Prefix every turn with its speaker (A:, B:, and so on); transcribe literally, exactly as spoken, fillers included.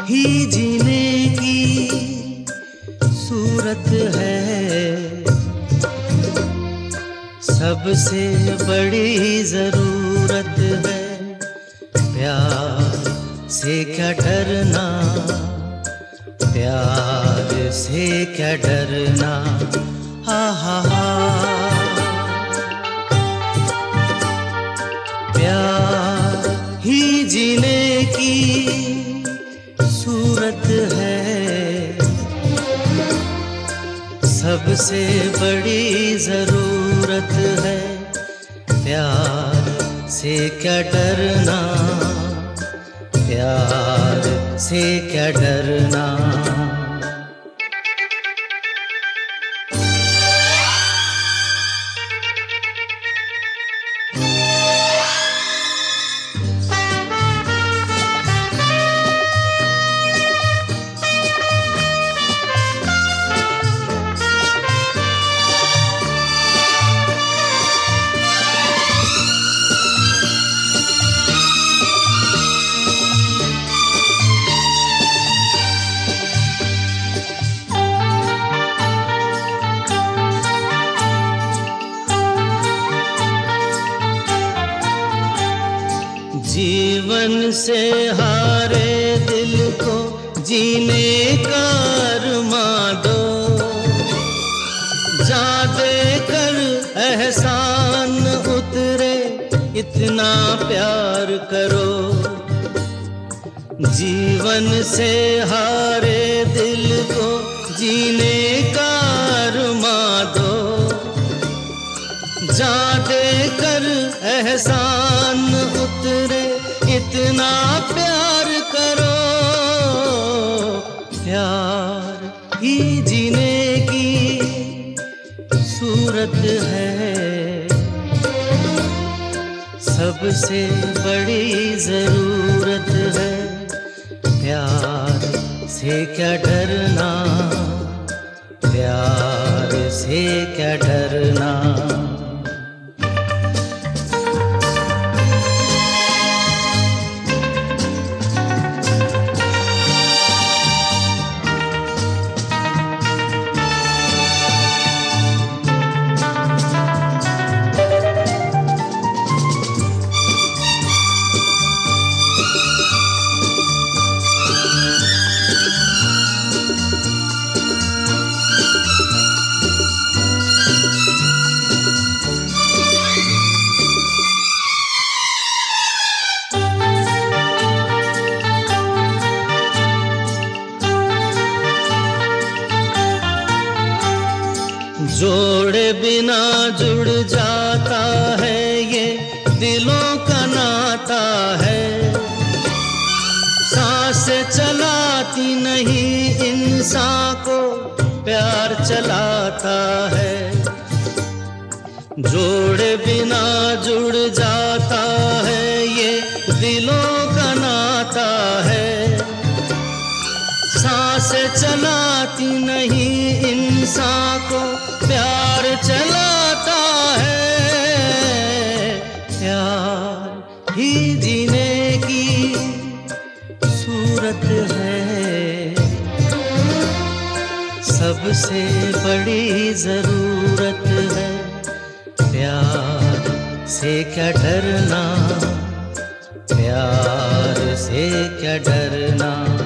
A: ही जीने की सूरत है, सबसे बड़ी जरूरत है। प्यार से क्या डरना, प्यार से क्या डरना, हा हा हा। प्यार ही जीने की सूरत है, सबसे बड़ी जरूरत है। प्यार से क्या डरना, प्यार से क्या डरना। जीवन से हारे दिल को जीने का अरमां दो, जा दे कर एहसान उतरे इतना प्यार करो। जीवन से हारे दिल को जीने का अरमां दो, जा दे कर एहसान उतरे इतना प्यार करो। प्यार ही जीने की सूरत है, सबसे बड़ी जरूरत है। प्यार से क्या डरना, प्यार से क्या डरना। जोड़े बिना जुड़ जाता है, ये दिलों का नाता है। सांसें चलाती नहीं इंसान को प्यार चलाता है। जोड़े बिना जुड़ जाता है, ये दिलों का नाता है। सांसें चलाती नहीं इंसान को प्यार चलाता है। प्यार ही जीने की सूरत है, सबसे बड़ी जरूरत है। प्यार से क्या डरना, प्यार से क्या डरना।